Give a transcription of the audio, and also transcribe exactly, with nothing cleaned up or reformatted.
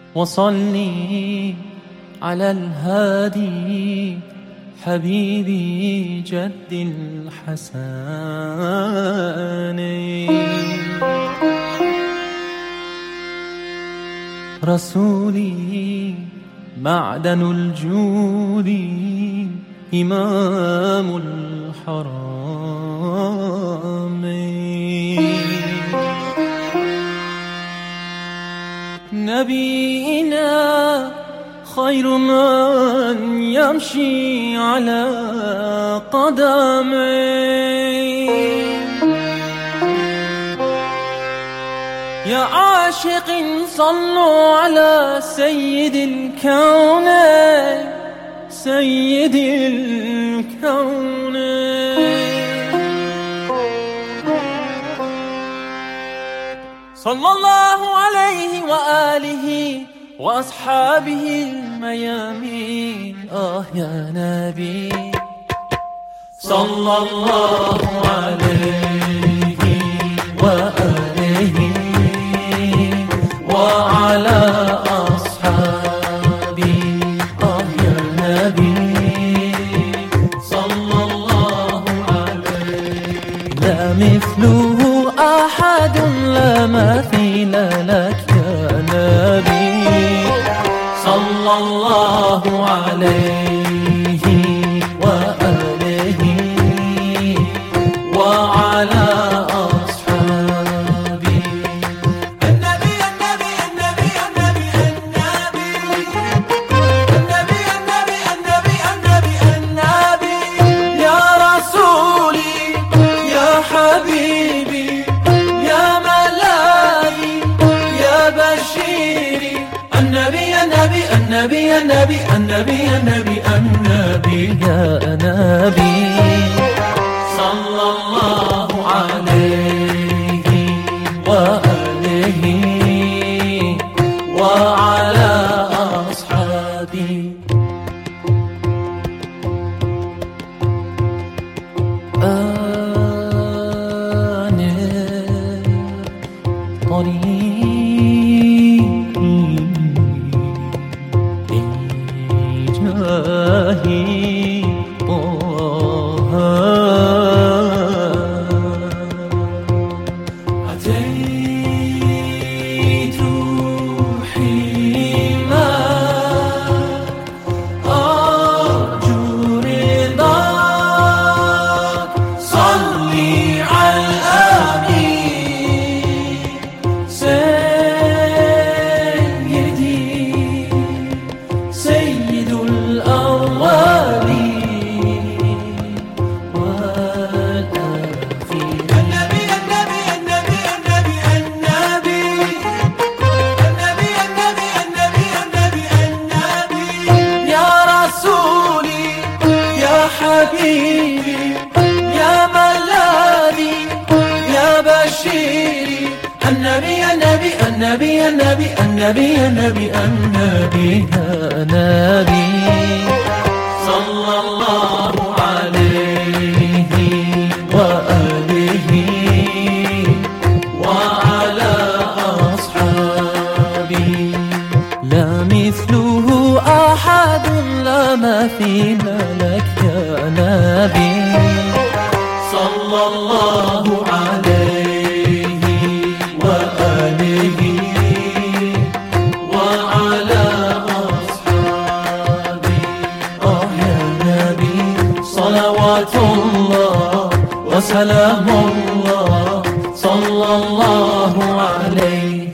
وصلي على الهادي حبيبي جد الحسن. رسولي معدن الجود إمام الحرام. نبينا خير من يمشي على قدميه. يا عاشق صلوا على سيد الكون سيد الكون. صلى الله عليه وآله وأصحابه الميامين. آه يا نبي صلى الله عليه وآله وعلى أصحابه. آه يا نبي صلى الله عليه. لا مثله أحد لا مثيل لك يا نبي صلى الله عليه وآله وعلى أصحابه. النبي النبي النبي النبي النبي النبي النبي النبي النبي النبي يا رسولي يا حبيبي يا ملاذي يا بشيري. النبي النبي النبي النبي النبي النبي النبي يا نبي صلى الله عليه وآله وعلى أصحابه. أنا طريقي طه. أتيت حيما أرجو رضاك. صلي على الأمين سيدي سيد الأولين والآخرين. النبي النبي النبي النبي النبي النبي النبي النبي النبي النبي يا رسولي يا حبيبي يا ملاذي يا بشيري. النبي النبي النبي النبي النبي النبي النبي يا نبي صلى الله عليه وآله وعلى أصحابه. لا مثله أحد لا مثيل لك يا نبي صلى الله عليه وآله وعلى أصحابه. آه يا نبي صلوات الله وسلام الله صلى الله عليه